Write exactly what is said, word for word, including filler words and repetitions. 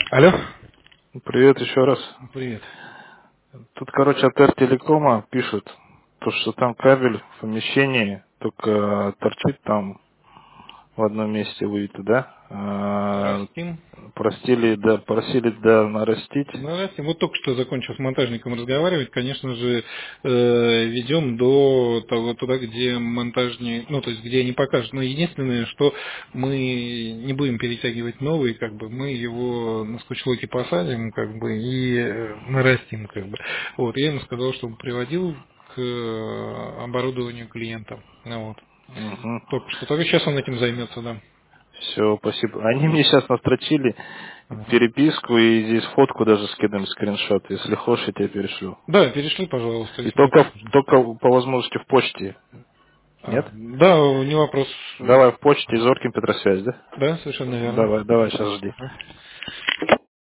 Алло? Привет еще раз. Привет. Тут, короче, от Эр-Телекома пишут, то, что там кабель в помещении только торчит там в одном месте выйти, да? А, Нарастим. Простили, да, просили, да, нарастить. Нарастим. Вот только что закончил с монтажником разговаривать. Конечно же, э, ведем до того, туда, где монтажник, ну, то есть, где они покажут. Но единственное, что мы не будем перетягивать новый, как бы, мы его на скотч-локе посадим, как бы, и э, нарастим, как бы. Вот, я ему сказал, чтобы приводил к э, оборудованию клиента. Ну, вот. Угу. Только что. Только сейчас он этим займется, да. Все, спасибо. Они мне сейчас настрочили Ага. переписку и здесь фотку даже скидываем, скриншот. Если хочешь, я тебе перешлю. Да, перешли, пожалуйста, И если это только, возможно. только по возможности в почте. Нет? А, да, не вопрос. Давай в почте Зоркин Петросвязь, да? Да, совершенно верно. Давай, давай, сейчас жди. Ага.